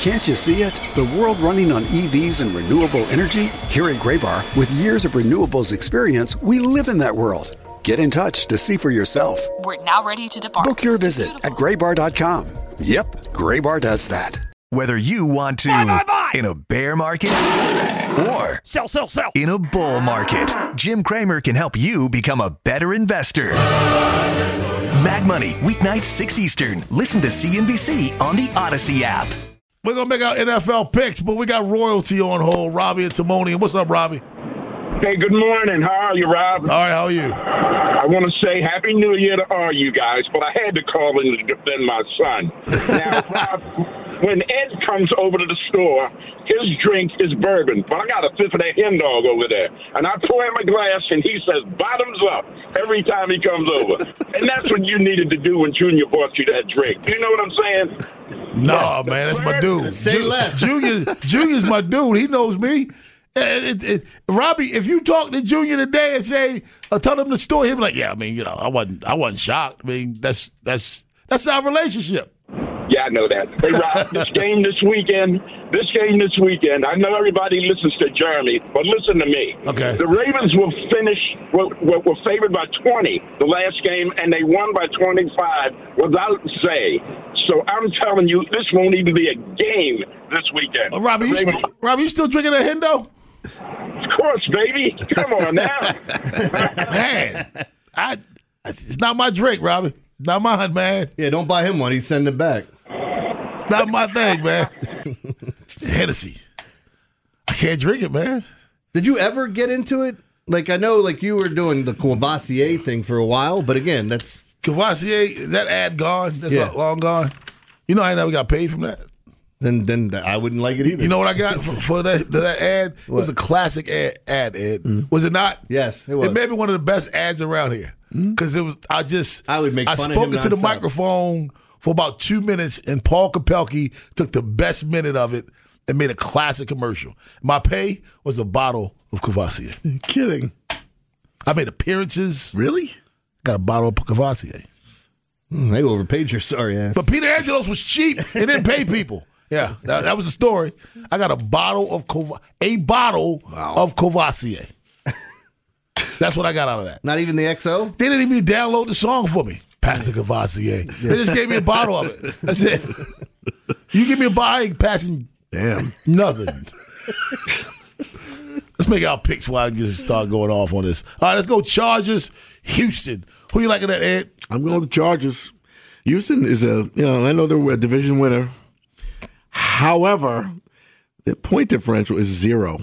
Can't you see it? The world running on EVs and renewable energy? Here at Graybar, with years of renewables experience, we live in that world. Get in touch to see for yourself. We're now ready to depart. Book your visit at graybar.com. Yep, Graybar does that. Whether you want to in a bear market or sell in a bull market, Jim Cramer can help you become a better investor. Mad Money, weeknights 6 Eastern. Listen to CNBC on the Odyssey app. We're going to make our NFL picks, but we got royalty on hold. Robbie and Timonian. What's up, Robbie? Hey, good morning. How are you, Rob? All right, how are you? I want to say Happy New Year to all you guys, but I had to call in to defend my son. Now, Rob, when Ed comes over to the store, his drink is bourbon, but I got a fifth of that hen dog over there. And I pour him a glass, and he says, bottoms up, every time he comes over. And that's what you needed to do when Junior bought you that drink. You know what I'm saying? No, man, that's my dude. Say less. Junior's my dude. He knows me. Robbie, if you talk to Junior today and say, tell him the story, he'll be like, yeah, I mean, I wasn't shocked. I mean, that's our relationship. Yeah, I know that. Hey, Rob, this game this weekend, I know everybody listens to Jeremy, but listen to me. Okay. The Ravens were favored by 20 the last game, and they won by 25 without Zay. So I'm telling you, this won't even be a game this weekend. Robbie, you still drinking a Hendo? Of course, baby. Come on now. Man, it's not my drink, Robbie. It's not mine, man. Yeah, don't buy him one. He's sending it back. It's not my thing, man. It's Hennessy. I can't drink it, man. Did you ever get into it? Like, I know, like, you were doing the Courvoisier thing for a while, but again, that's... Courvoisier, that ad gone? That's long gone. You know I never got paid from that. Then I wouldn't like it either. You know what I got for that ad? What? It was a classic ad, Ed. Mm-hmm. Was it not? Yes, it was. It may be one of the best ads around here. Because it was, I would make fun of him. I spoke into the microphone for about 2 minutes, and Paul Kopelke took the best minute of it and made a classic commercial. My pay was a bottle of Courvoisier. You're kidding. I made appearances. Really? Got a bottle of Courvoisier. They overpaid your sorry ass. But Peter Angelos was cheap and didn't pay people. Yeah, that was the story. I got a bottle of Courvoisier. That's what I got out of that. Not even the XO? They didn't even download the song for me. Pastor Courvoisier. Yeah. They just gave me a bottle of it. That's it. You give me a bottle, I ain't passing nothing. Let's make our picks while I can start going off on this. All right, let's go Chargers, Houston. Who you liking that, Ed? I'm going with the Chargers. Houston is I know they're a division winner. However, their point differential is 0.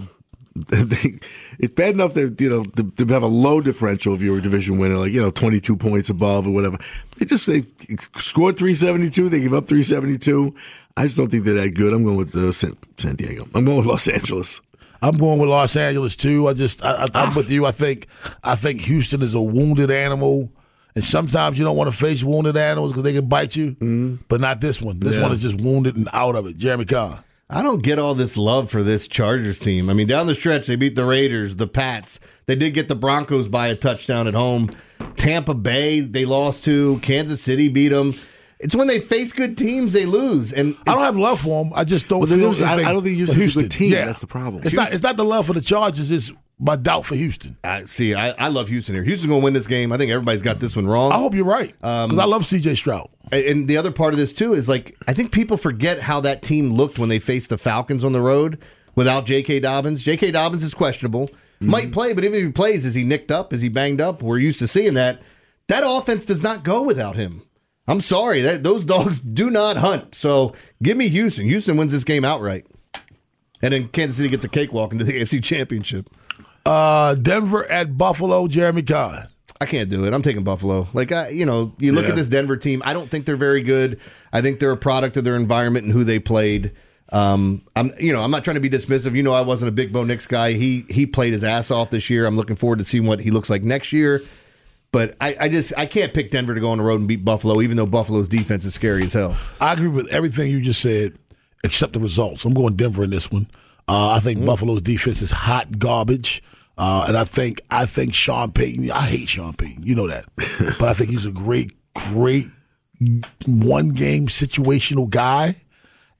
It's bad enough that to have a low differential if you're a division winner, like 22 points above or whatever. They scored 372. They give up 372. I just don't think they're that good. I'm going with San Diego. I'm going with Los Angeles. I'm going with Los Angeles too. I'm with you. I think Houston is a wounded animal, and sometimes you don't want to face wounded animals because they can bite you. But not this one. This one is just wounded and out of it. Jeremy Kahn. I don't get all this love for this Chargers team. I mean, down the stretch, they beat the Raiders, the Pats. They did get the Broncos by a touchdown at home. Tampa Bay, they lost to. Kansas City beat them. It's when they face good teams, they lose. And I don't have love for them. I just don't feel I don't think Houston's a good team. Yeah. That's the problem. It's not the love for the Chargers. It's my doubt for Houston. I love Houston here. Houston's going to win this game. I think everybody's got this one wrong. I hope you're right because I love C.J. Stroud. And the other part of this, too, is I think people forget how that team looked when they faced the Falcons on the road without J.K. Dobbins. J.K. Dobbins is questionable. Might play, but even if he plays, is he nicked up? Is he banged up? We're used to seeing that. That offense does not go without him. I'm sorry. Those dogs do not hunt. So give me Houston. Houston wins this game outright. And then Kansas City gets a cakewalk into the AFC Championship. Denver at Buffalo, Jeremy Kahn. I can't do it. I'm taking Buffalo. You look at this Denver team. I don't think they're very good. I think they're a product of their environment and who they played. I'm not trying to be dismissive. I wasn't a big Bo Nix guy. He played his ass off this year. I'm looking forward to seeing what he looks like next year. But I can't pick Denver to go on the road and beat Buffalo, even though Buffalo's defense is scary as hell. I agree with everything you just said, except the results. I'm going Denver in this one. I think Buffalo's defense is hot garbage. And I think Sean Payton, I hate Sean Payton, you know that. But I think he's a great one-game situational guy.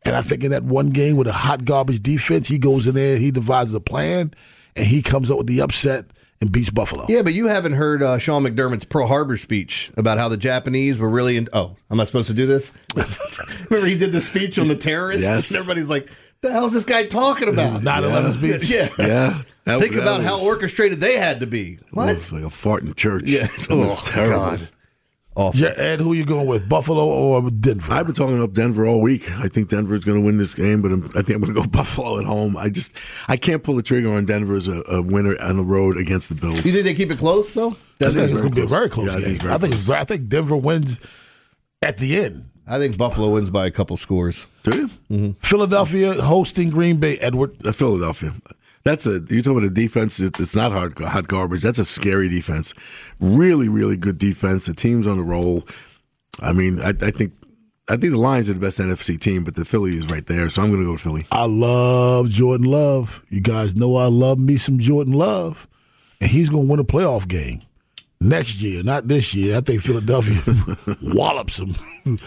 And I think in that one game with a hot garbage defense, he goes in there, he devises a plan, and he comes up with the upset and beats Buffalo. Yeah, but you haven't heard Sean McDermott's Pearl Harbor speech about how the Japanese were really I'm I supposed to do this? Remember he did the speech on the terrorists? Yes. And everybody's like, the hell's this guy talking about? 9/11 speech. Yeah. Yeah. Think about how orchestrated they had to be. What? It's like a fart in church. Yeah. That was terrible. God. Awful. Yeah, Ed, who are you going with, Buffalo or Denver? I've been talking up Denver all week. I think Denver's going to win this game, but I think I'm going to go Buffalo at home. I can't pull the trigger on Denver as a winner on the road against the Bills. You think they keep it close, though? I think it's going to be a very close Yeah, game. I think Denver wins at the end. I think Buffalo wins by a couple scores. Do you? Mm-hmm. Philadelphia hosting Green Bay, Edward. Philadelphia. You talk about a defense. It's not hot garbage. That's a scary defense. Really, really good defense. The team's on the roll. I mean, I think the Lions are the best NFC team, but the Philly is right there. So I'm going to go with Philly. I love Jordan Love. You guys know I love me some Jordan Love, and he's going to win a playoff game next year, not this year. I think Philadelphia wallops him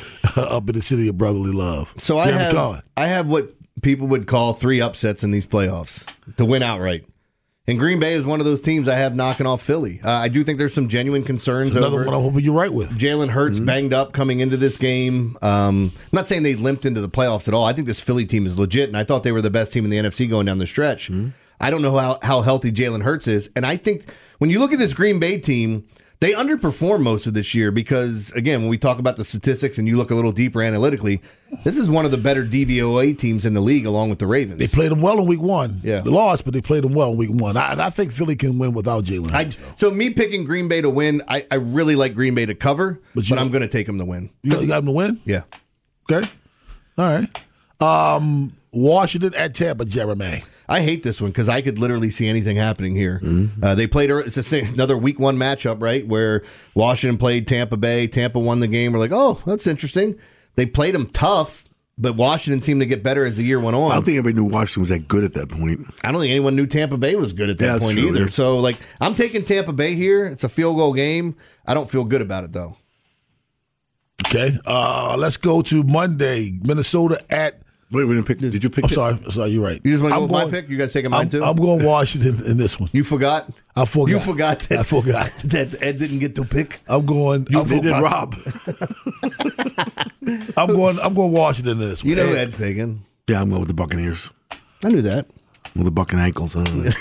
up in the city of brotherly love. So I have what people would call 3 upsets in these playoffs to win outright. And Green Bay is one of those teams I have knocking off Philly. I do think there's some genuine concerns It's another over one I'm hoping you're right with. Jalen Hurts banged up coming into this game. I'm not saying they limped into the playoffs at all. I think this Philly team is legit, and I thought they were the best team in the NFC going down the stretch. I don't know how healthy Jalen Hurts is. And I think when you look at this Green Bay team, they underperformed most of this year because, again, when we talk about the statistics and you look a little deeper analytically, this is one of the better DVOA teams in the league along with the Ravens. They played them well in week 1. Yeah. They lost, but they played them well in week 1. I think Philly can win without Jalen Hurts. So me picking Green Bay to win, I really like Green Bay to cover, but I'm going to take them to win. You got them to win? Yeah. Okay. All right. Washington at Tampa, Jeremy. I hate this one because I could literally see anything happening here. They played it's another week 1 matchup, right, where Washington played Tampa Bay. Tampa won the game. We're like, oh, that's interesting. They played them tough, but Washington seemed to get better as the year went on. I don't think anybody knew Washington was that good at that point. I don't think anyone knew Tampa Bay was good at that point either. So, I'm taking Tampa Bay here. It's a field goal game. I don't feel good about it, though. Okay. Let's go to Monday. Minnesota at... Wait, we didn't pick. Did you pick? I'm sorry. You're right. You just want to go with my pick? You guys taking mine too? I'm going Washington in this one. You forgot? I forgot. You forgot that, I forgot that Ed didn't get to pick? I'm going. They did Rob. I'm going Washington in this one. You know who Ed's taking. Yeah, I'm going with the Buccaneers. I knew that. With the bucking ankles. I don't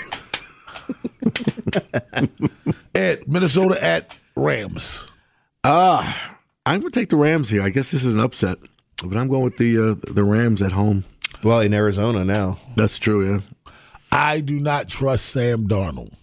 know. Ed, Minnesota at Rams. I'm going to take the Rams here. I guess this is an upset. But I'm going with the Rams at home. Well, in Arizona now. That's true, yeah. I do not trust Sam Darnold.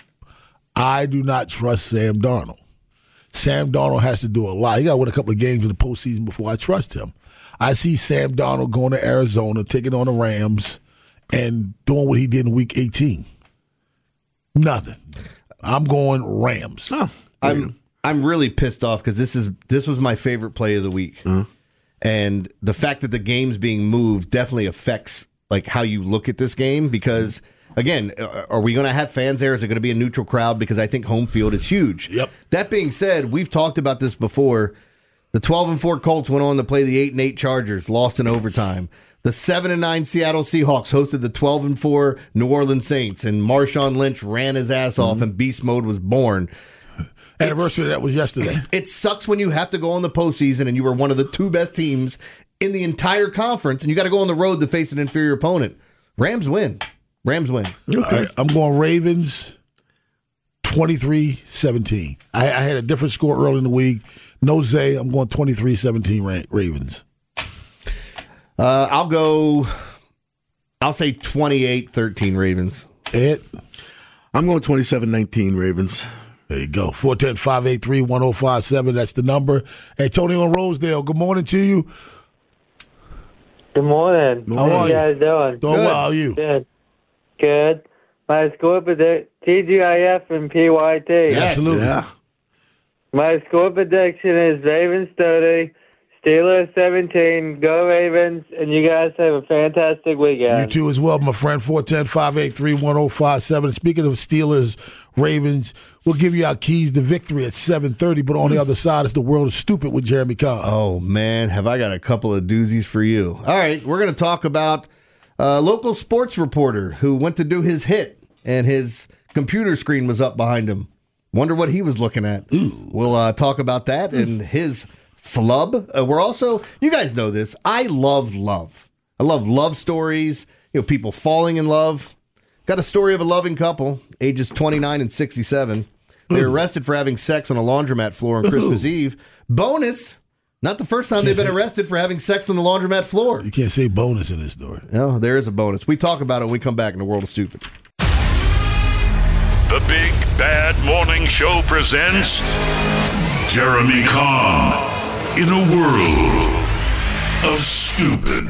Sam Darnold has to do a lot. He got to win a couple of games in the postseason before I trust him. I see Sam Darnold going to Arizona, taking on the Rams, and doing what he did in Week 18. Nothing. I'm going Rams. Oh, I'm really pissed off because this was my favorite play of the week. And the fact that the game's being moved definitely affects how you look at this game because, again, are we going to have fans there? Is it going to be a neutral crowd? Because I think home field is huge. Yep. That being said, we've talked about this before. The 12-4 Colts went on to play the 8-8 Chargers, lost in overtime. The 7-9 Seattle Seahawks hosted the 12-4 New Orleans Saints, and Marshawn Lynch ran his ass off, and beast mode was born. Anniversary of that was yesterday. It sucks when you have to go in the postseason and you were one of the 2 best teams in the entire conference and you got to go on the road to face an inferior opponent. Rams win. Okay. All right, I'm going Ravens 23-17. I had a different score early in the week. No Zay. I'm going 23-17 Ravens. I'll say 28-13 Ravens. Ed? I'm going 27-19 Ravens. There you go. 410-583-1057. That's the number. Hey, Tony on Rosedale, good morning to you. Good morning. How are you guys doing? Doing well. How are you? Good. My score prediction, TGIF and PYT. Absolutely. Yeah. My score prediction is Ravens 30, Steelers 17. Go Ravens. And you guys have a fantastic weekend. You too as well, my friend. 410-583-1057. And speaking of Steelers, Ravens, we'll give you our keys to victory at 7:30. But on the other side is The World is Stupid with Jeremy Kahn. Oh, man, have I got a couple of doozies for you. All right, we're going to talk about a local sports reporter who went to do his hit, and his computer screen was up behind him. Wonder what he was looking at. Ooh. We'll talk about that and his flub. We're also, you guys know this, I love love. I love love stories, people falling in love. Got a story of a loving couple, ages 29 and 67. They were arrested for having sex on a laundromat floor on Christmas Eve. Bonus, not the first time they've been arrested for having sex on the laundromat floor. You can't say bonus in this story. No, there is a bonus. We talk about it when we come back in The World of Stupid. The Big Bad Morning Show presents Jeremy Kahn in a World of Stupid.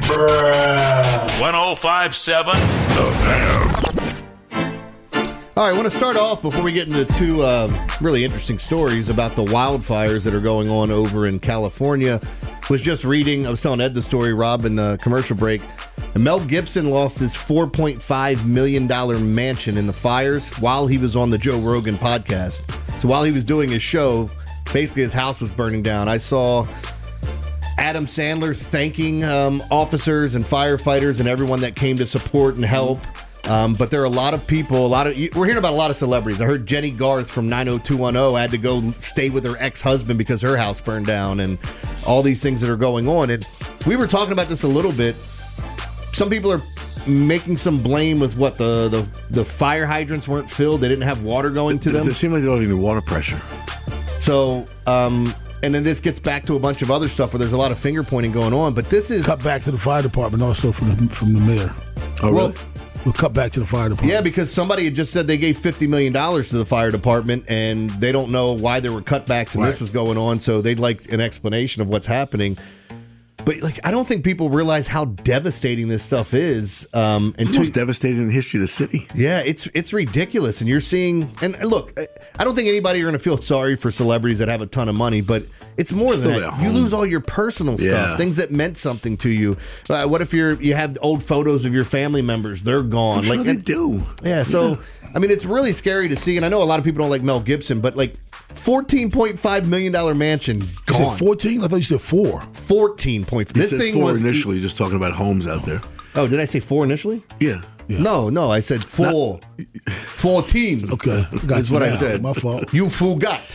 105.7 The Fan. All right, I want to start off before we get into two really interesting stories about the wildfires that are going on over in California. I was telling Ed the story, Rob, in the commercial break. And Mel Gibson lost his $4.5 million mansion in the fires while he was on the Joe Rogan podcast. So while he was doing his show, basically his house was burning down. I saw Adam Sandler thanking officers and firefighters and everyone that came to support and help. But there are a lot of people, we're hearing about a lot of celebrities. I heard Jenny Garth from 90210 had to go stay with her ex-husband because her house burned down, and all these things that are going on. And we were talking about this a little bit. Some people are making some blame with what the fire hydrants weren't filled. They didn't have water going to them. It seemed like they don't have any water pressure. So, and then this gets back to a bunch of other stuff where there's a lot of finger pointing going on. But this is cut back to the fire department also from the mayor. Oh, really? We'll cut back to the fire department. Yeah, because somebody had just said they gave $50 million to the fire department, and they don't know why there were cutbacks and this was going on, so they'd like an explanation of what's happening. But I don't think people realize how devastating this stuff is. It's the most devastating in the history of the city. Yeah, it's ridiculous. And you're seeing, and look, I don't think anybody are going to feel sorry for celebrities that have a ton of money, but it's more than that. You lose all your personal stuff, things that meant something to you. What if you have old photos of your family members? They're gone. I'm sure they do. Yeah, so, I mean, it's really scary to see. And I know a lot of people don't like Mel Gibson, but $14.5 million mansion gone. You said 14? I thought you said 4. 14.5. This thing was initially just talking about homes out there. Oh, did I say 4 initially? Yeah. No, I said 4. 14. Okay. That's what I said. My fault. You forgot.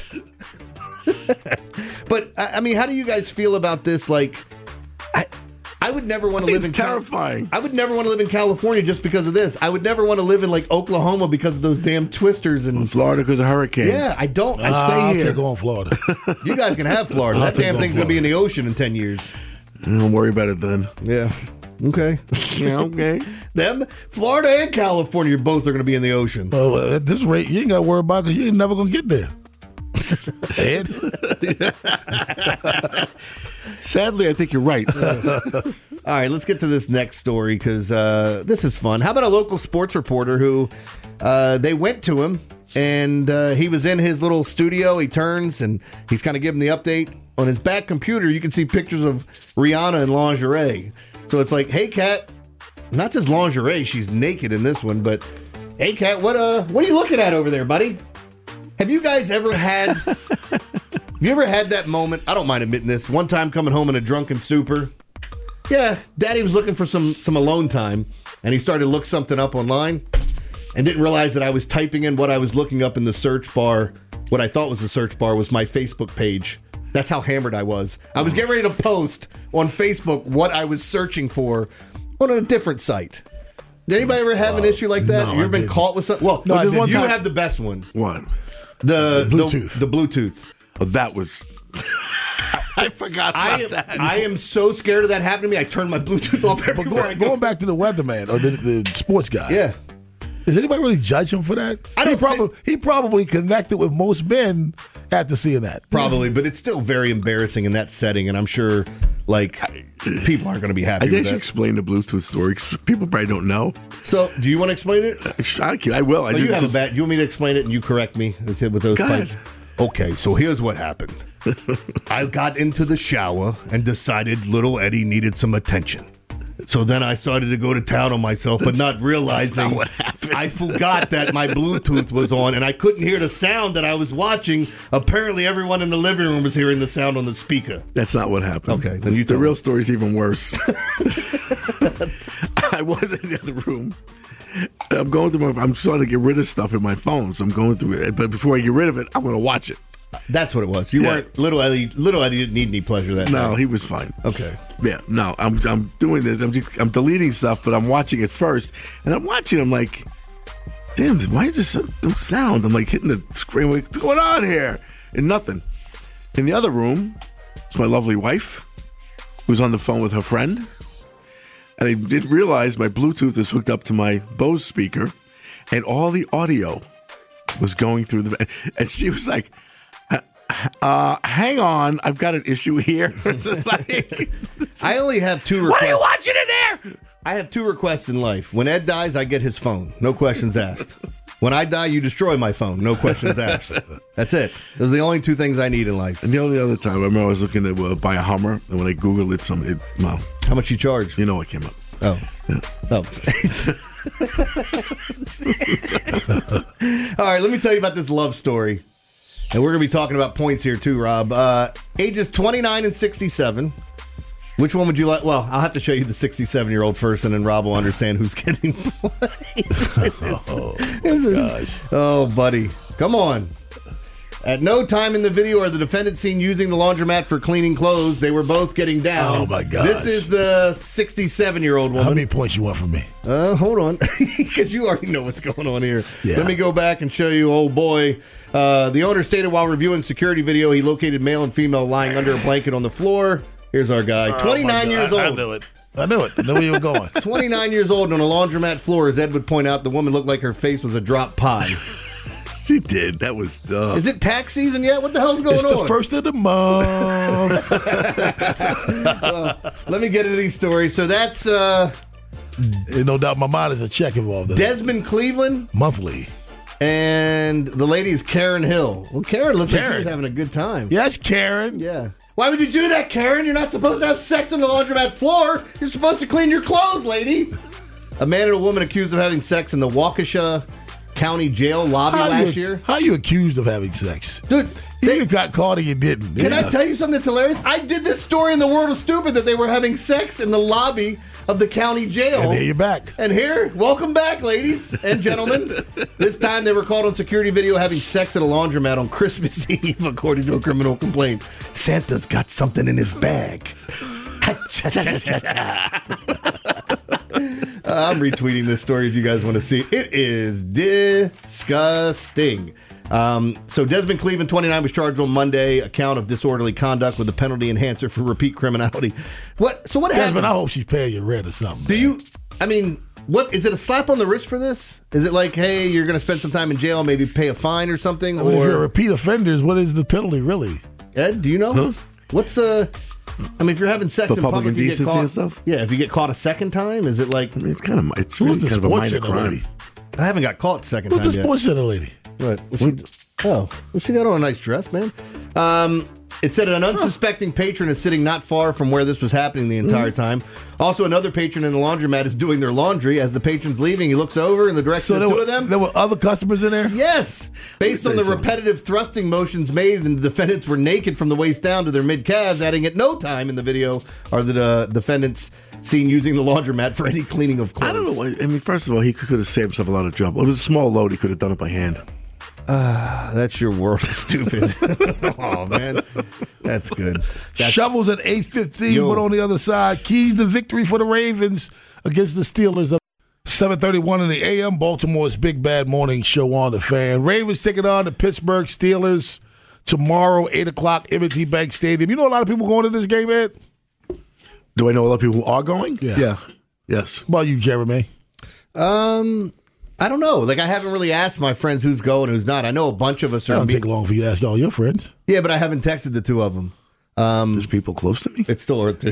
But, I mean, how do you guys feel about this? I would never want to live in terrifying. I would never want to live in California just because of this. I would never want to live in Oklahoma because of those damn twisters and Florida because of hurricanes. Yeah, I don't. I I'll stay here. take on Florida. You guys can have Florida. That damn thing's going to be in the ocean in 10 years. Don't worry about it then. Yeah. Okay. Yeah, okay. Them, Florida and California, both are going to be in the ocean. Well, at this rate, you ain't got to worry about it because you ain't never going to get there. Ed? Sadly, I think you're right. All right, let's get to this next story because this is fun. How about a local sports reporter who they went to him and he was in his little studio. He turns and he's kind of giving the update. On his back computer, you can see pictures of Rihanna in lingerie. So it's like, hey, Kat, not just lingerie, she's naked in this one, but hey, Kat, what are you looking at over there, buddy? Have you guys ever had... Have you ever had that moment? I don't mind admitting this. One time coming home in a drunken stupor. Yeah, Daddy was looking for some alone time, and he started to look something up online and didn't realize that I was typing in what I was looking up in the search bar. What I thought was the search bar was my Facebook page. That's how hammered I was. I was getting ready to post on Facebook what I was searching for on a different site. Did anybody ever have an issue like that? No, you ever been caught with something? Well, no, you have the best one. What? The Bluetooth. The Bluetooth. Oh, that was... I forgot about that. I am so scared of that happening to me. I turn my Bluetooth off everywhere I go. Going back to the weatherman or the sports guy. Yeah. Does anybody really judge him for that? He probably connected with most men after seeing that. Probably, but it's still very embarrassing in that setting, and I'm sure people aren't going to be happy with that. I should explain the Bluetooth story because people probably don't know. So, do you want to explain it? I will. You have a bad. You want me to explain it and you correct me with those pipes? Okay, so here's what happened. I got into the shower and decided little Eddie needed some attention. So then I started to go to town on myself, but not realizing That's not what happened. I forgot that my Bluetooth was on and I couldn't hear the sound that I was watching. Apparently, everyone in the living room was hearing the sound on the speaker. That's not what happened. Okay, then you the tell real me. story's even worse. I was in the other room. I'm going through I'm starting to get rid of stuff in my phone, so I'm going through it. But before I get rid of it, I'm going to watch it. That's what it was. You weren't little Eddie. Little Eddie didn't need any pleasure that No, night. he was fine. Okay. Yeah, no, I'm doing this. I'm deleting stuff, but I'm watching it first, and I'm watching. I'm like, damn, why is this no sound? I'm like hitting the screen. Like, what's going on here? And nothing. In the other room, it's my lovely wife, who's on the phone with her friend, and I didn't realize my Bluetooth is hooked up to my Bose speaker, and all the audio was going through the. And she was like, hang on, I've got an issue here. I only have two requests. What are you watching in there? I have two requests in life. When Ed dies, I get his phone. No questions asked. When I die, you destroy my phone. No questions asked. That's it. Those are the only two things I need in life. And the only other time, I remember I was looking to buy a Hummer, and when I Googled it, well, How much you charge? you know what came up. Oh. Yeah. Oh. All right, let me tell you about this love story. And we're going to be talking about points here too, Rob. Ages 29 and 67. Which one would you like? Well, I'll have to show you the 67-year-old first, and then Rob will understand who's getting points. Oh, buddy. Come on. At no time in the video are the defendants seen using the laundromat for cleaning clothes. They were both getting down. Oh, my gosh. This is the 67-year-old woman. How many points you want from me? Hold on. Because you already know what's going on here. Yeah. Let me go back and show you, oh boy. The owner stated while reviewing security video, he located male and female lying under a blanket on the floor. Here's our guy, 29 years old. I knew it. I knew where you were going. 29 years old on a laundromat floor. As Ed would point out, the woman looked like her face was a drop pie. She did. That was. Is it tax season yet? What the hell's going It's on? the first of the month. Let me get into these stories. So that's No doubt in my mind there's a check involved in it. Desmond Cleveland. Monthly. And the lady is Karen Hill. Well, Karen looks like she was having a good time. Yes, Karen. Yeah. Why would you do that, Karen? You're not supposed to have sex on the laundromat floor. You're supposed to clean your clothes, lady. A man and a woman accused of having sex in the Waukesha County Jail lobby last year. How are you accused of having sex? Dude, you got caught and you didn't. Can I tell you something that's hilarious? I did this story in The World of Stupid that they were having sex in the lobby of the county jail. And here you're back. And here, welcome back, ladies and gentlemen. This time they were caught on security video having sex at a laundromat on Christmas Eve, according to a criminal complaint. Santa's got something in his bag. I'm retweeting this story if you guys want to see. It is disgusting. So Desmond Cleveland, 29, was charged on Monday, account of disorderly conduct with a penalty enhancer for repeat criminality. What Desmond, happens? I hope she's paying your rent or something. What is it, a slap on the wrist for this? Is it like, hey, you're going to spend some time in jail, maybe pay a fine or something? If you're a repeat offenders, what is the penalty really? Ed, do you know? Huh? What's if you're having sex For in public public, you get indecency caught, and stuff? Yeah, if you get caught a second time, is it like? It's kind of. It's Who's really the kind of a sports minor center crime. lady? I haven't got caught second Who's time the yet. sports center lady? What? She got on a nice dress, man. It said an unsuspecting patron is sitting not far from where this was happening the entire time. Also, another patron in the laundromat is doing their laundry. As the patron's leaving, he looks over in the direction of the two of them. There were other customers in there? Yes. Based on the repetitive thrusting motions made, and the defendants were naked from the waist down to their mid-calves, adding at no time in the video are the defendants seen using the laundromat for any cleaning of clothes. I don't know. I mean, first of all, he could have saved himself a lot of trouble. It was a small load. He could have done it by hand. That's your world of stupid. Oh, man. That's good. Shovels at 8:15, but on the other side, keys to victory for the Ravens against the Steelers. 7:31 in the a.m., Baltimore's Big Bad Morning Show on the Fan. Ravens taking on the Pittsburgh Steelers tomorrow, 8 o'clock, M&T Bank Stadium. You know a lot of people going to this game, Ed? Do I know a lot of people who are going? Yeah. Yes. What about you, Jeremy? I don't know. Like, I haven't really asked my friends who's going, who's not. I know a bunch of us It are. don't take long for you to ask all your friends. Yeah, but I haven't texted the two of them. There's people close to me. It's still early.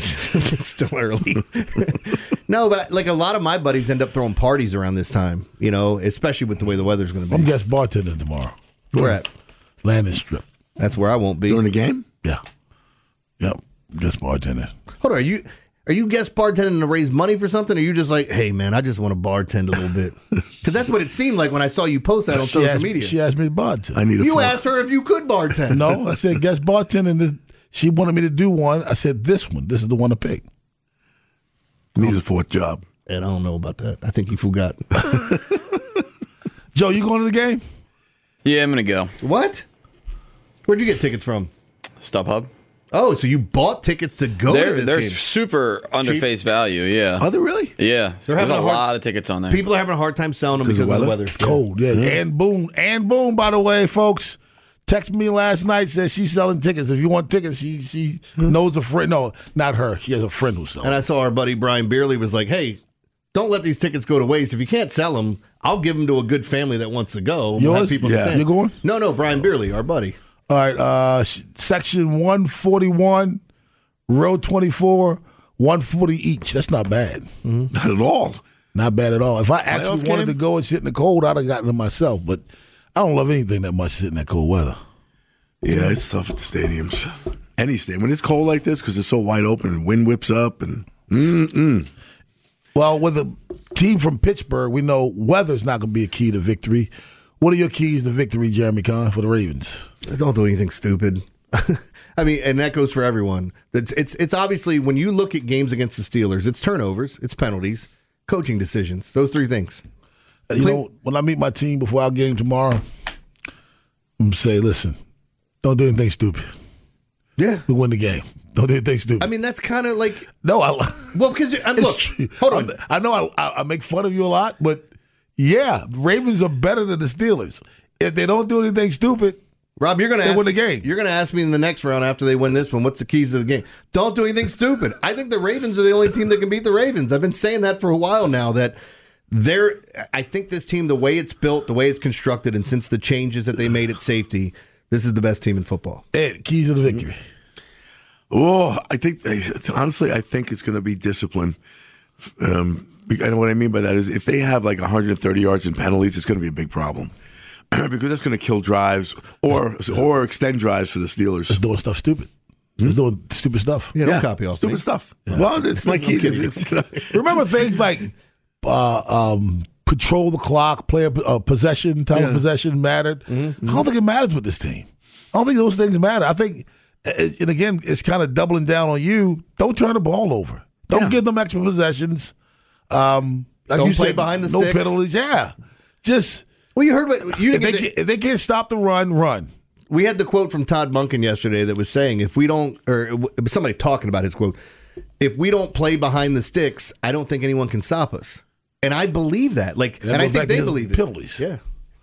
No, but like a lot of my buddies end up throwing parties around this time. You know, especially with the way the weather's going to be. I'm guest bartender tomorrow. Where at? Landing Strip. That's where I won't be. During the game? Yeah. Yep. Guest bartender. Hold on, are you guest bartending to raise money for something? Or are you just like, hey, man, I just want to bartend a little bit? Because that's what it seemed like when I saw you post that on social media. She asked me to bartend. You asked her if you could bartend. No, I said guest bartending. She wanted me to do one. I said this one. This is the one to pick. Needs a fourth job. And I don't know about that. I think you forgot. Joe, you going to the game? Yeah, I'm going to go. What? Where'd you get tickets from? StubHub. Oh, so you bought tickets to go to this They're game? super under face value, yeah. Are they really? Yeah. There's a lot of tickets on there. People are having a hard time selling them because of the weather. It's cold, yeah. And Boom, by the way, folks, texted me last night, said she's selling tickets. If you want tickets, she knows a friend. No, not her. She has a friend who's selling. And I saw our buddy Brian Beerley was like, hey, don't let these tickets go to waste. If you can't sell them, I'll give them to a good family that wants to go. Yours? We'll have people Yeah. You going? No, Brian Beerley, our buddy. All right, section 141, row 24, 140 each. That's not bad. Not at all. Not bad at all. If I actually Playoff wanted game? to go and sit in the cold, I'd have gotten it myself. But I don't love anything that much sitting in that cold weather. Yeah, it's tough at the stadiums. Any stadium. When it's cold like this, because it's so wide open and wind whips up and Well, with a team from Pittsburgh, we know weather's not going to be a key to victory. What are your keys to victory, Jeremy Kahn, for the Ravens? Don't do anything stupid. I mean, and that goes for everyone. It's obviously, when you look at games against the Steelers, it's turnovers, it's penalties, coaching decisions. Those three things. You know, when I meet my team before our game tomorrow, I'm going to say, listen, don't do anything stupid. Yeah. We win the game. Don't do anything stupid. I mean, that's kind of like... No, well, because, look, hold on. I know I make fun of you a lot, but yeah, Ravens are better than the Steelers. If they don't do anything stupid, Rob, you're going to win the game. You're going to ask me in the next round after they win this one, what's the keys to the game? Don't do anything stupid. I think the Ravens are the only team that can beat the Ravens. I've been saying that for a while now, that I think this team, the way it's built, the way it's constructed, and since the changes that they made at safety, this is the best team in football. Ed, keys to the victory. Oh, I think honestly, I think it's going to be discipline. And what I mean by that is, if they have like 130 yards in penalties, it's going to be a big problem because that's going to kill drives or extend drives for the Steelers. Just doing stuff stupid. Just doing stupid stuff. Yeah, don't copy off stupid me. stuff. Yeah. Well, it's my key. Remember things like control the clock, player possession, time of possession mattered. Mm-hmm. I don't think it matters with this team. I don't think those things matter. I think, and again, it's kind of doubling down on you. Don't turn the ball over. Don't give them extra possessions. Like don't you play said, behind the no sticks. Penalties. Yeah, just well, you heard what you if they can't stop the run. We had the quote from Todd Monken yesterday that was saying, if we don't, or it was somebody talking about his quote, if we don't play behind the sticks, I don't think anyone can stop us. And I believe that. And I think they believe it. Penalties. Yeah.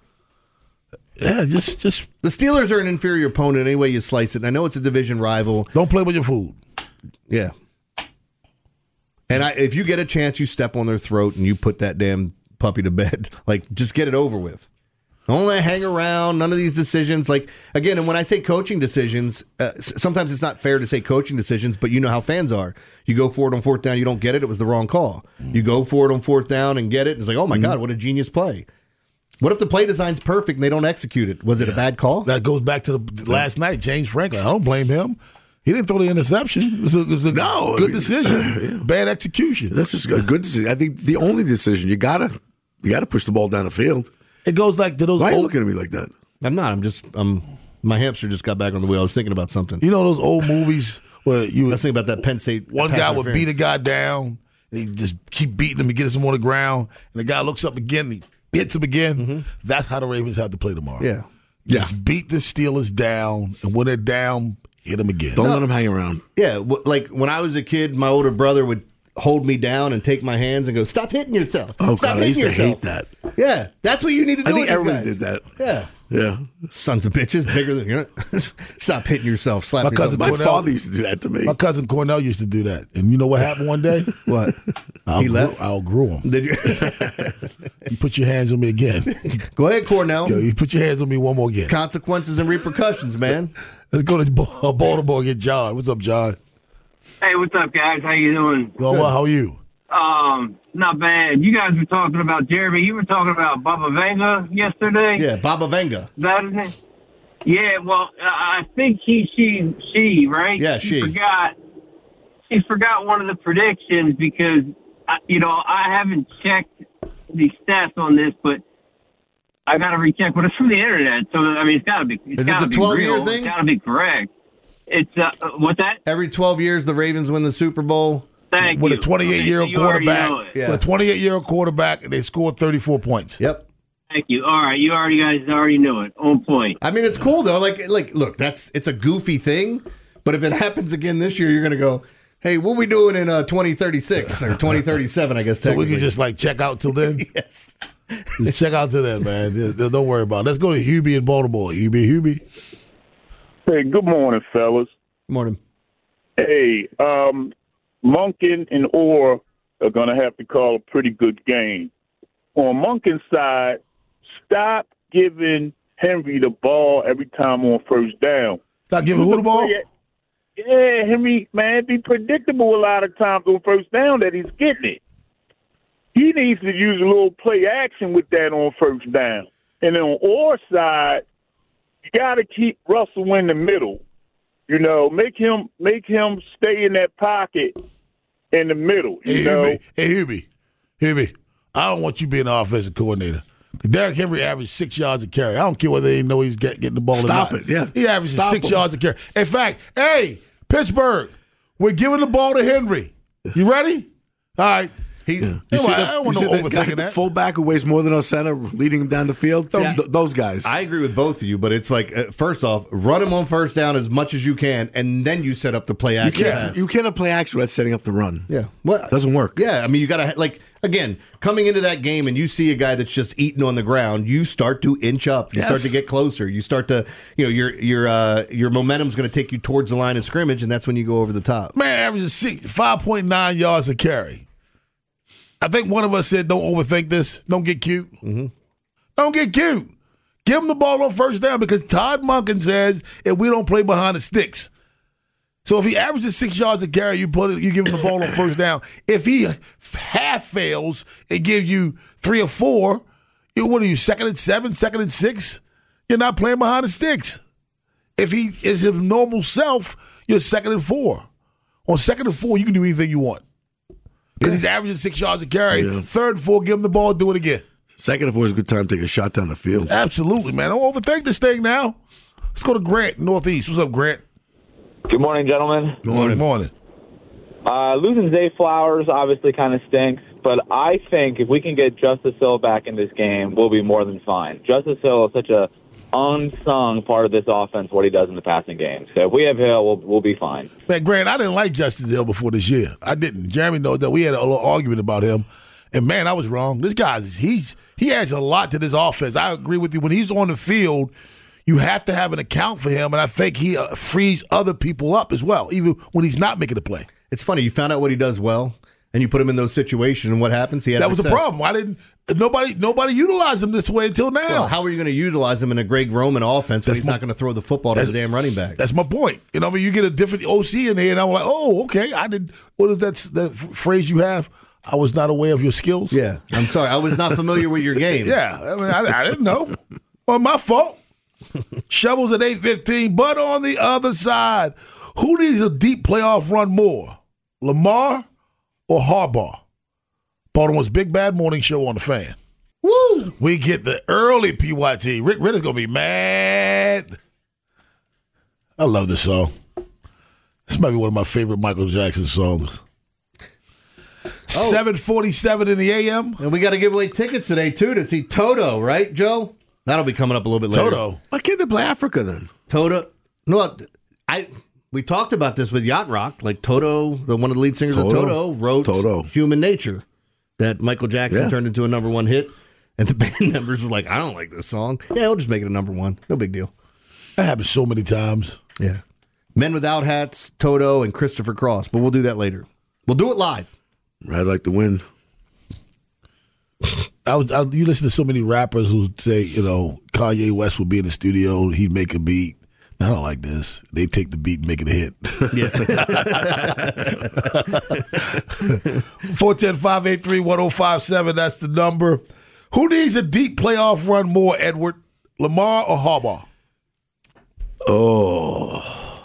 Yeah, just the Steelers are an inferior opponent any way you slice it. And I know it's a division rival. Don't play with your food. Yeah. And if you get a chance, you step on their throat and you put that damn puppy to bed. Just get it over with. Don't let it hang around. None of these decisions. Again, and when I say coaching decisions, sometimes it's not fair to say coaching decisions, but you know how fans are. You go for it on fourth down, you don't get it, it was the wrong call. You go for it on fourth down and get it, and it's like, oh my God, what a genius play. What if the play design's perfect and they don't execute it? Was it a bad call? That goes back to the last night, James Franklin. I don't blame him. He didn't throw the interception. It was a good decision. Bad execution. That's just a good decision. I think the only decision, you gotta push the ball down the field. It goes like to those. Why are you looking at me like that? I'm not. My hamster just got back on the wheel. I was thinking about something. You know those old movies where you I was thinking about that Penn State. One guy would beat a guy down, and he just keep beating him and gets him on the ground, and the guy looks up again and he hits him again. Mm-hmm. That's how the Ravens have to play tomorrow. Yeah. Just beat the Steelers down, and when they're down, hit them again. Don't let them hang around. Yeah, when I was a kid, my older brother would hold me down and take my hands and go, "Stop hitting yourself." Oh Stop God, I used to yourself. hate that. Yeah, that's what you need to do. I think with everybody these did guys. that. Yeah, yeah. Sons of bitches, bigger than stop hitting yourself. Slap yourself. My father used to do that to me. My cousin Cornell used to do that, and you know what happened one day? What? He left. I outgrew him. Did you? You put your hands on me again. Go ahead, Cornell. Yo, you put your hands on me one more again. Consequences and repercussions, man. Let's go to Baltimore and get John. What's up, John? Hey, what's up, guys? How you doing? Well, how are you? Not bad. You guys were talking about Jeremy. You were talking about Baba Vanga yesterday. Yeah, Baba Vanga. That is it. Yeah, well, I think she, right? Yeah, she. She forgot one of the predictions because, I haven't checked the stats on this, but I got to recheck. But it's from the internet, so I mean, it's got to be. Is it the 12-year thing? It's got to be correct. It's what's that? Every 12 years, the Ravens win the Super Bowl. Thank with you. a 28-year-old quarterback. Yeah. With a 28-year-old quarterback, and they scored 34 points. Yep. Thank you. All right, guys already knew it. On point. I mean, it's cool though. Like, look, it's a goofy thing, but if it happens again this year, you're gonna go, hey, what are we doing in 2036 or 2037? I guess. So we can just check out till then. Yes. Just check out till then, man. Don't worry about it. Let's go to Hubie in Baltimore. Hubie. Hey, good morning, fellas. Morning. Hey, Monken and Orr are going to have to call a pretty good game. On Monken's side, stop giving Henry the ball every time on first down. Stop giving who the ball? Yeah, Henry, man, be predictable a lot of times on first down that he's getting it. He needs to use a little play action with that on first down. And then on Orr's side, you got to keep Russell in the middle. Make him stay in that pocket in the middle. Hey, Hubie, I don't want you being the offensive coordinator. Derrick Henry averaged 6 yards a carry. I don't care whether they know he's getting the ball or not. Stop it, yeah. He averages 6 yards a carry. In fact, hey, Pittsburgh, we're giving the ball to Henry. You ready? All right. I don't want no overthinking that. Fullback who weighs more than our center, leading him down the field. Those guys. I agree with both of you, but it's like, first off, run him on first down as much as you can, and then you set up the play action. You can't play action without setting up the run. Yeah, well, doesn't work. Yeah, I mean, you got to again, coming into that game, and you see a guy that's just eating on the ground. You start to inch up. You start to get closer. You start to, your momentum's going to take you towards the line of scrimmage, and that's when you go over the top. Man, averages 5.9 yards a carry. I think one of us said, don't overthink this. Don't get cute. Mm-hmm. Don't get cute. Give him the ball on first down because Todd Monken says if we don't play behind the sticks. So if he averages 6 yards a carry, you give him the ball on first down. If he half fails and gives you 3 or 4, what are you, 2nd and 7, 2nd and 6? You're not playing behind the sticks. If he is his normal self, you're 2nd and 4. On 2nd and 4, you can do anything you want. Because he's averaging 6 yards a carry. Yeah. 3rd and 4, give him the ball, do it again. 2nd and 4 is a good time to take a shot down the field. Absolutely, man. Don't overthink this thing now. Let's go to Grant, Northeast. What's up, Grant? Good morning, gentlemen. Good morning. Losing Zay Flowers obviously kind of stinks, but I think if we can get Justice Hill back in this game, we'll be more than fine. Justice Hill is such a unsung part of this offense, what he does in the passing game. So if we have Hill, we'll be fine. Man, Grant, I didn't like Justice Hill before this year. I didn't. Jeremy knows that. We had a little argument about him. And, man, I was wrong. This guy, he adds a lot to this offense. I agree with you. When he's on the field, you have to have an account for him, and I think he frees other people up as well, even when he's not making a play. It's funny. You found out what he does well, and you put him in those situations, and what happens? He has success. Was the problem. Nobody utilized him this way until now. Well, how are you going to utilize him in a Greg Roman offense when he's not going to throw the football to the damn running back? That's my point. You get a different OC in here, and I'm like, oh, okay. What is that phrase you have? I was not aware of your skills. Yeah, I'm sorry. I was not familiar with your game. Yeah, I didn't know. Well, my fault. Shovels at 8:15, but on the other side, who needs a deep playoff run more, Lamar or Harbaugh? Baltimore's Big Bad Morning Show on the Fan. Woo! We get the early PYT. Rick Ritter's going to be mad. I love this song. This might be one of my favorite Michael Jackson songs. 7:47 in the a.m. And we got to give away tickets today, too, to see Toto, right, Joe? That'll be coming up a little bit later. Toto. Why can't they play Africa then? Toto. No, we talked about this with Yacht Rock. Like Toto, one of the lead singers of Toto, wrote Human Nature that Michael Jackson turned into a #1 hit. And the band members were like, I don't like this song. Yeah, we'll just make it a #1. No big deal. That happens so many times. Yeah. Men Without Hats, Toto, and Christopher Cross. But we'll do that later. We'll do it live. I'd like to win. You listen to so many rappers who say, Kanye West would be in the studio, he'd make a beat. I don't like this. They take the beat and make it a hit. Yeah. 410-583-1057, that's the number. Who needs a deep playoff run more, Edward? Lamar or Harbaugh? Oh.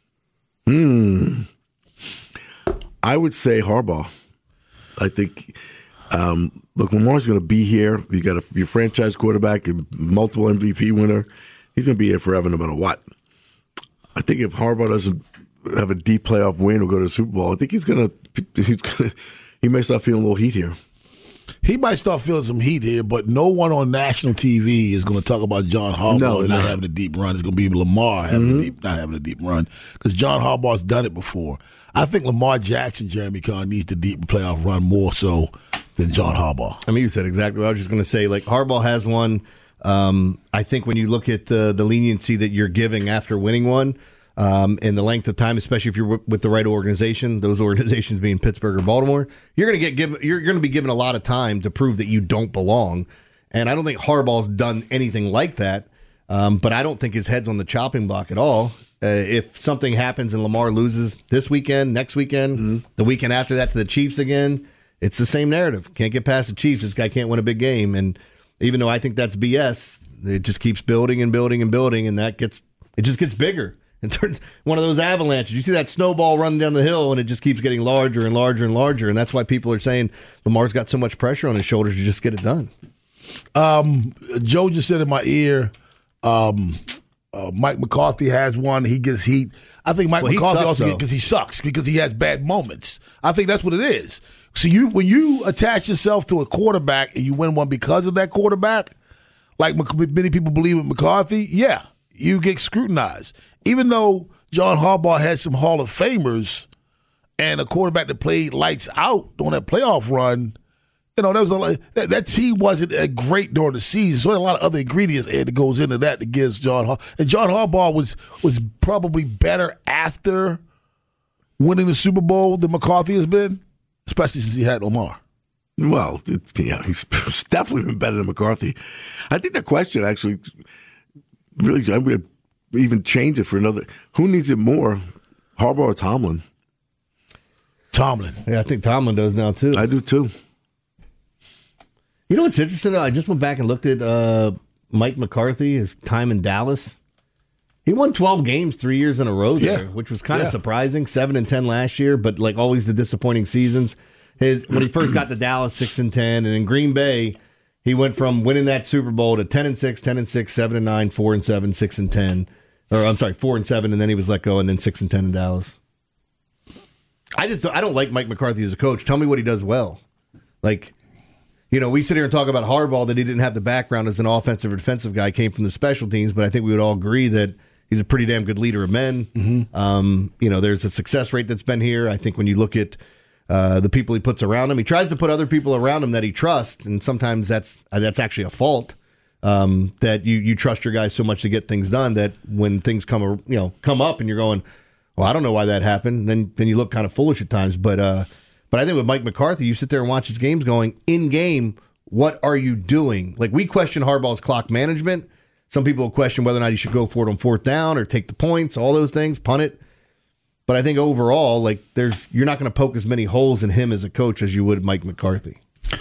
I would say Harbaugh. I think, look, Lamar's going to be here. You got your franchise quarterback, a multiple MVP winner. He's going to be here forever no matter what. I think if Harbaugh doesn't have a deep playoff win or go to the Super Bowl, I think he may start feeling a little heat here. He might start feeling some heat here, but no one on national TV is going to talk about John Harbaugh not having a deep run. It's going to be Lamar not having a deep run because John Harbaugh's done it before. I think Lamar Jackson, Jeremy Kahn, needs the deep playoff run more so than John Harbaugh. I mean, you said exactly what I was just going to say. Like, Harbaugh has one. I think when you look at the leniency that you're giving after winning one, and the length of time, especially if you're with the right organization, those organizations being Pittsburgh or Baltimore, you're going to be given a lot of time to prove that you don't belong. And I don't think Harbaugh's done anything like that. But I don't think his head's on the chopping block at all. If something happens and Lamar loses this weekend, next weekend, the weekend after that to the Chiefs again, it's the same narrative. Can't get past the Chiefs. This guy can't win a big game. And even though I think that's BS, it just keeps building and building and building, and it just gets bigger. It turns one of those avalanches. You see that snowball running down the hill, and it just keeps getting larger and larger and larger. And that's why people are saying Lamar's got so much pressure on his shoulders to just get it done. Joe just said in my ear, Mike McCarthy has one. He gets heat. I think Mike McCarthy also gets because he sucks, because he has bad moments. I think that's what it is. So when you attach yourself to a quarterback and you win one because of that quarterback, like many people believe with McCarthy, yeah, you get scrutinized. Even though John Harbaugh had some Hall of Famers and a quarterback that played lights out on that playoff run, that team wasn't great during the season. So there are a lot of other ingredients that goes into that gives John Harbaugh. And John Harbaugh was probably better after winning the Super Bowl than McCarthy has been, especially since he had Lamar. Well, he's definitely been better than McCarthy. I think that question actually really, I'm going to even change it for another. Who needs it more, Harbaugh or Tomlin? Tomlin. Yeah, I think Tomlin does now, too. I do, too. You know what's interesting, though? I just went back and looked at Mike McCarthy, his time in Dallas. He won 12 games 3 years in a row there, which was kind of surprising. 7-10 last year, but like always the disappointing seasons. When he first got to Dallas, 6-10, and in Green Bay, he went from winning that Super Bowl to 10-6, 10-6, 7-9, 4-7, 6-10. Or I'm sorry, 4-7, and then he was let go, and then 6-10 in Dallas. I don't like Mike McCarthy as a coach. Tell me what he does well. Like, we sit here and talk about Harbaugh, that he didn't have the background as an offensive or defensive guy, came from the special teams, but I think we would all agree that he's a pretty damn good leader of men. Mm-hmm. There's a success rate that's been here. I think when you look at the people he puts around him, he tries to put other people around him that he trusts, and sometimes that's actually a fault. That you trust your guys so much to get things done that when things come up and you're going, well, I don't know why that happened, then you look kind of foolish at times. But I think with Mike McCarthy, you sit there and watch his games going, in game, what are you doing? Like, we question Harbaugh's clock management. Some people question whether or not he should go for it on fourth down or take the points, all those things, punt it. But I think overall, you're not going to poke as many holes in him as a coach as you would Mike McCarthy.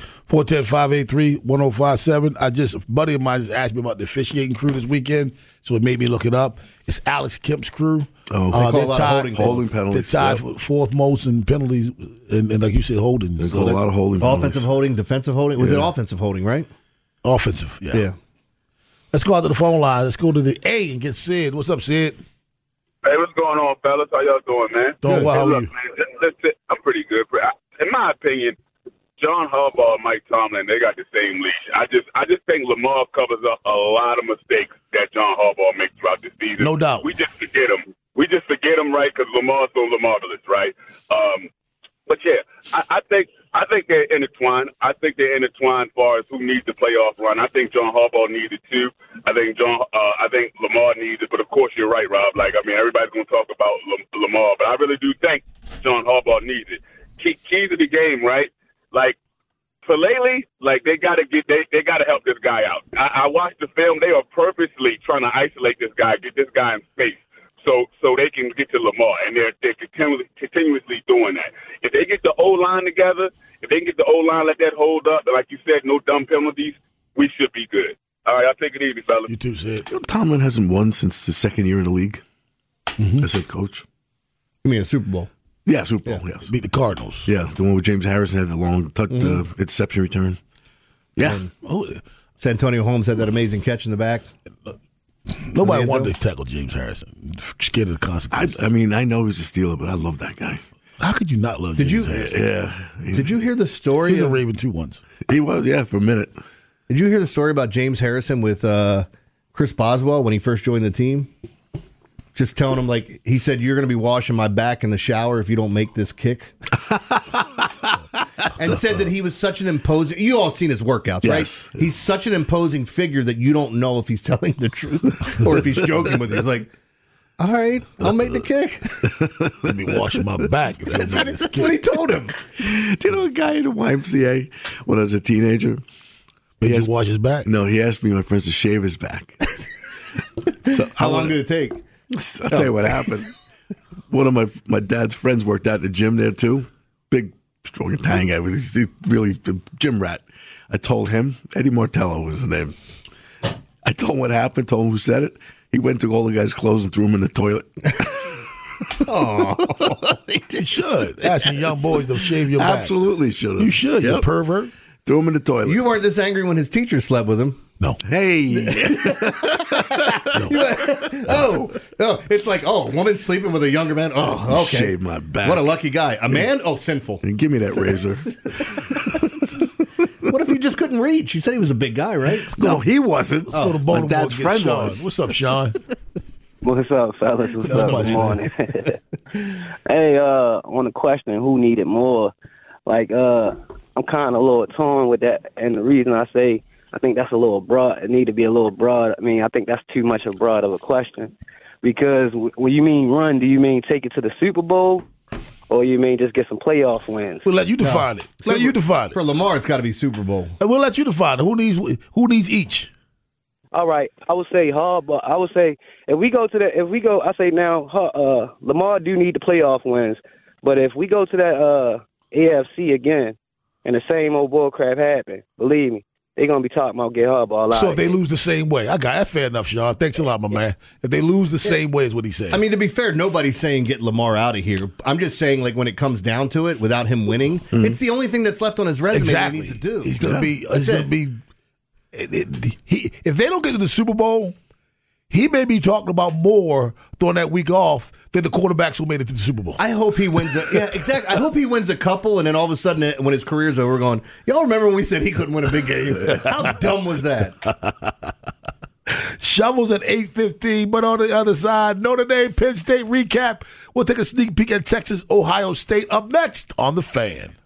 410-583-1057. A buddy of mine just asked me about the officiating crew this weekend, so it made me look it up. It's Alex Kemp's crew. Oh, they're tied, holding penalties. They're tied for fourth most in penalties, and like you said, holding. There's a lot of holding penalties. Offensive holding, defensive holding. Was it offensive holding, right? Offensive, yeah. Let's go out to the phone line. Let's go to the A and get Sid. What's up, Sid? Hey, what's going on, fellas? How y'all doing, man? Doing well. How are you? Man, I'm pretty good. In my opinion, John Harbaugh and Mike Tomlin, they got the same leash. I just think Lamar covers up a lot of mistakes that John Harbaugh makes throughout the season. No doubt. We just forget them. Right? Because Lamar's so Lamarvelous, right? But yeah, I think they're intertwined. I think they're intertwined as far as who needs the playoff run. I think John Harbaugh needs it too. I think Lamar needs it. But of course, you're right, Rob. Everybody's going to talk about Lamar, but I really do think John Harbaugh needs it. Key to the game, right? For lately, they got to help this guy out. I watched the film. They are purposely trying to isolate this guy, get this guy in space, so they can get to Lamar, and they're continuously doing that. If they get the O-line together, if they can get the O-line, let that hold up, like you said, no dumb penalties, we should be good. All right, I'll take it easy, fellas. You too, Sid. Tomlin hasn't won since the second year in the league as head coach. You mean a Super Bowl? Yeah, Super Bowl, yes. Beat the Cardinals. Yeah, the one with James Harrison had the long interception return. Yeah. San Antonio Holmes had that amazing catch in the back. Nobody wanted to tackle James Harrison. Scared of the consequences. I mean, I know he's a Steeler, but I love that guy. How could you not love James Harrison? Yeah. Did you hear the story? He's a Raven too once. He was, for a minute. Did you hear the story about James Harrison with Chris Boswell when he first joined the team? Just telling him, like, he said, you're going to be washing my back in the shower if you don't make this kick. And said that he was such an imposing... You all seen his workouts, yes. Right? He's such an imposing figure that you don't know if he's telling the truth or if he's joking with you. He's like, all right, I'll make the kick. Let me wash my back. That's what he told him. Do you know a guy in the YMCA when I was a teenager? He asked wash his back? No, he asked me and my friends to shave his back. So How long did it take? I'll tell you what happened. One of my dad's friends worked out at the gym there too. Big, strong Italian guy. He's really a gym rat. I told him, Eddie Martello was his name. I told him what happened, told him who said it. He went to all the guy's clothes and threw them in the toilet. Oh, he should. Asking young boys to shave your back. Absolutely should have. You should, you pervert. Threw him in the toilet. You weren't this angry when his teacher slept with him. No. Hey. Oh, it's like, woman sleeping with a younger man. Oh, okay. Shave my back. What a lucky guy. A man? Oh, sinful. And give me that razor. What if he just couldn't reach? He said he was a big guy, right? No, he wasn't. Let's go to Baltimore. My dad's friend Sean. was. What's up, Sean? What's up, fellas? What's up? Good morning. Hey, on the question, who needed more? Like, I'm kind of a little torn with that, and the reason I say I think that's a little broad. It need to be a little broad. I mean, I think that's too much of broad of a question, because when you mean run, do you mean take it to the Super Bowl, or you mean just get some playoff wins? We'll let you define it. Let you define it. For Lamar, it's got to be Super Bowl. And we'll let you define it. Who needs each? All right, I would say Harbaugh. I would say I say now Lamar do need the playoff wins, but if we go to that AFC again and the same old bullcrap happen, believe me, they're going to be talking about get Harbaugh out. So if they lose the same way, I got that. Fair enough, Sean. Thanks a lot, my man. If they lose the same way is what he said. I mean, to be fair, nobody's saying get Lamar out of here. I'm just saying, like, when it comes down to it, without him winning, it's the only thing that's left on his resume that he needs to do. He's going to be. If they don't get to the Super Bowl, he may be talking about more during that week off than the quarterbacks who made it to the Super Bowl. I hope he wins. Exactly. I hope he wins a couple, and then all of a sudden, when his career's over, we're going, y'all remember when we said he couldn't win a big game? How dumb was that? Shovels at 8:15, but on the other side, Notre Dame, Penn State recap. We'll take a sneak peek at Texas, Ohio State up next on The Fan.